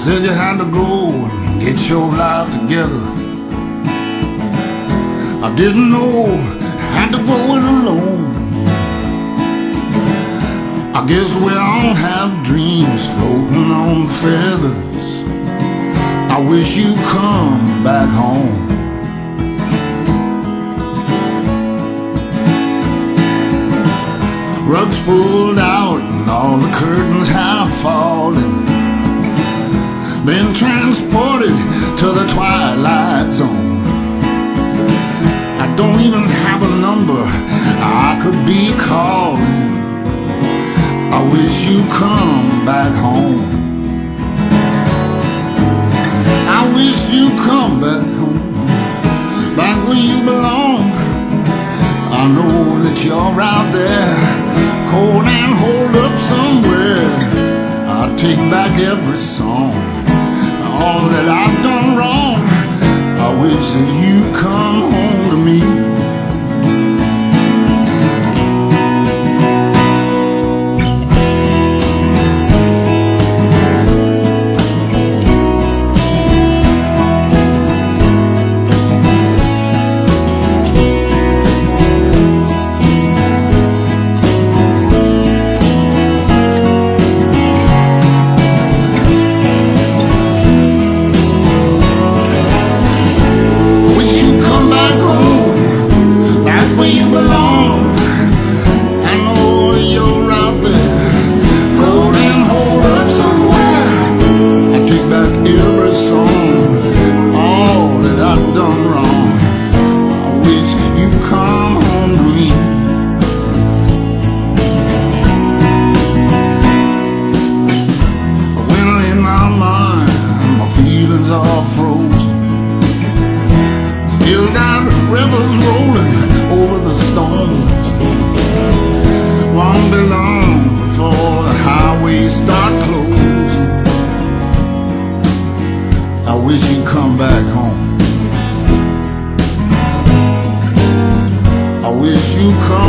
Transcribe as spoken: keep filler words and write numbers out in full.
said you had to go and get your life together. I didn't know I had to go it alone. I guess we all have dreams floating on feathers. I wish you'd come back home. Rugs pulled out and all the curtains have fallen. Been transported to the twilight zone. I don't even have a number I could be calling. I wish you'd come back home. I wish you'd come back home, back where you belong. I know that you're out there, cold and holed up somewhere. I'll take back every song, all that I've done wrong. I wish that you'd come home to me. Rivers rolling over the stones. Won't be long before the highways start closing. I wish you'd come back home. I wish you'd come